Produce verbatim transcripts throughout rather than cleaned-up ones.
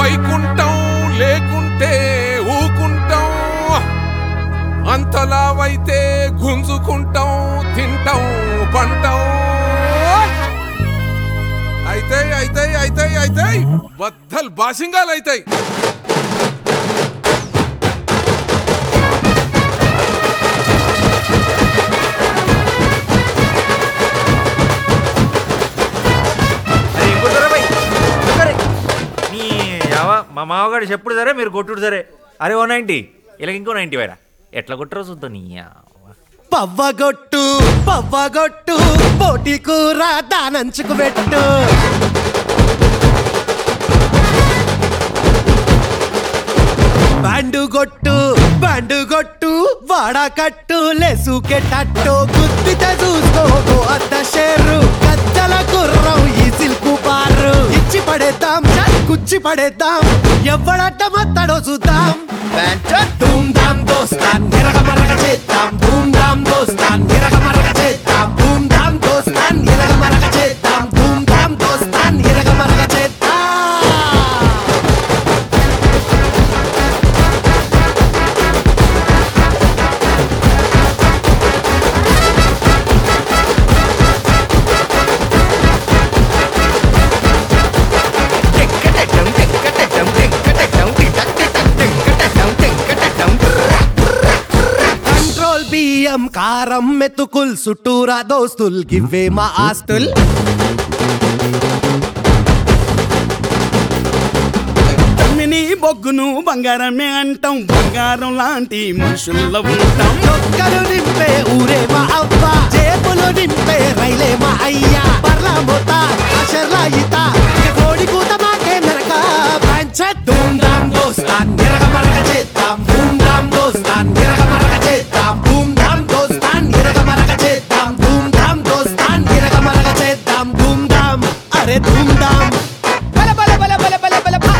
వైకుంఠం లేకుంటే ఊకుంటాం, అంతలావైతే గుంజుకుంటాం, తింటాం పంటాం. అయితే అయితే అయితే అయితే బద్దలు బాసింగాలు అయితాయి. మా మామగారు చెప్పుడు సరే, మీరు కొట్టుడు సరే. అరే ఓ నైంటీ ఇలా ఇంకో నైంటీ వేరా ఎట్లా కొట్టరో చూద్దాం. నీ పవ్వగొట్టు పవ్వగొట్టు పోటీ కూర దానంచుకు పెట్టు. బ్యాండుగొట్టు బ్యాండుగొట్టు వాడకట్టు లేసుకెట్టట్టు గుద్దితే చూసుకో అద్ద షేరు కచ్చల గుర్రం ఈ సిల్కు బారు ఇచ్చి పడేద్దాం కుచ్చి పడేద్దాం ఎవడట్ట మత్తడో చూద్దాం. ధూమ్ ధామ్ దోస్తాన్ ఎరగ మరగ చేద్దాం, ధూమ్ ధామ్ దోస్తాన్ ఎరగ మరగ చేద్దాం, ధూమ్ ధామ్ దోస్తాన్ ఎరగ మరగ చేద్దాం, ధూమ్ ధామ్ దోస్తాన్ ఎరగ మరగ చేద్దాం. బియ్యం కారం మెతుకుల్ చుట్టూరా దోస్తుల్ గివ్వే మా ఆస్తుల్. తమ్మిని బొగ్గును బంగారమే అంటాం, బంగారం లాంటి మనుషుల్లో ఉంటాం. ఒక్కలు నింపే ఊరే మా అవ్వ, జేబులు నింపే రైలే మా అయ్యా. పర్లా మోత అషర్లా ఈత కోడి కూత మాకే మెరక పంచత్. ధూమ్ ధామ్ దోస్తాన్ ఎరగ మరగ చేద్దాం, ధూమ్ ధామ్ దోస్తాన్ ఎరగ మరగ చేద్దాం, ధూమ్ ధామ్ దోస్తాన్ ఎరగ మరగ చేద్దాం, ధూమ్ ధామ్ దోస్తాన్ ఎరగ మరగ చేద్దాం. ధూమ్ ధామ్ అరే ధూమ్ ధామ్ బల బల బల బల బల బల బల.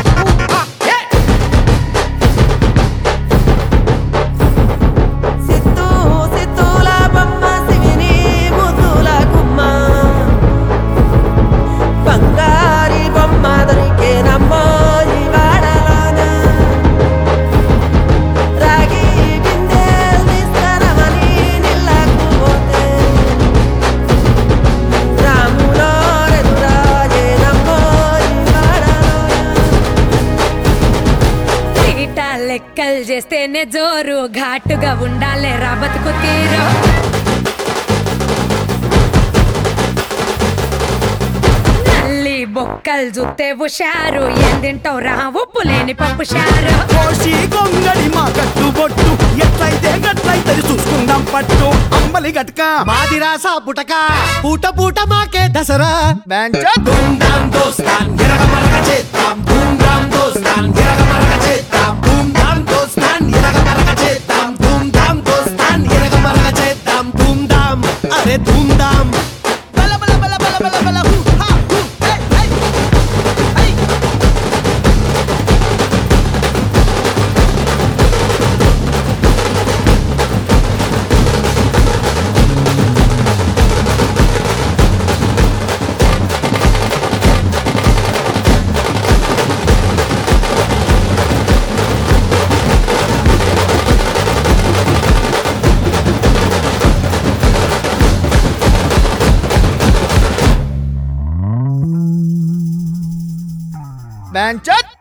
లెక్కలు చేస్తేనే జోరు, ఘాటుగా ఉండాలే రా బతుకు తీరు. నల్లి బొక్కలు చూస్తే హుషారు, ఏం తింటావు రా ఉప్పు లేని పప్పు షారు. కోసి గొంగడి మా కట్టు బొట్టు ఎట్లయితే గట్లయితే చూసుకుందాం పట్టు. అంబలి గట్క మాది రాసా పుటక పూట పూట మాకే దసరా. ధూమ్ ధామ్ దోస్తాన్ ఎరగ మరగ చేద్దాం, ధూమ్ ధామ్ దోస్తాన్ ఎరగ మరగ చేద్దాం, ధూమ్ ధామ్ దోస్తాన్ ఎరగ మరగ చేద్దాం, ధూమ్ ధామ్ దోస్తాన్ ఎరగ మరగ చేద్దాం. ధూమ్ ధామ్ అరే ధూమ్ ధామ్ బల బల బల బల బల బల హు హా హు హే హే హే. Benchot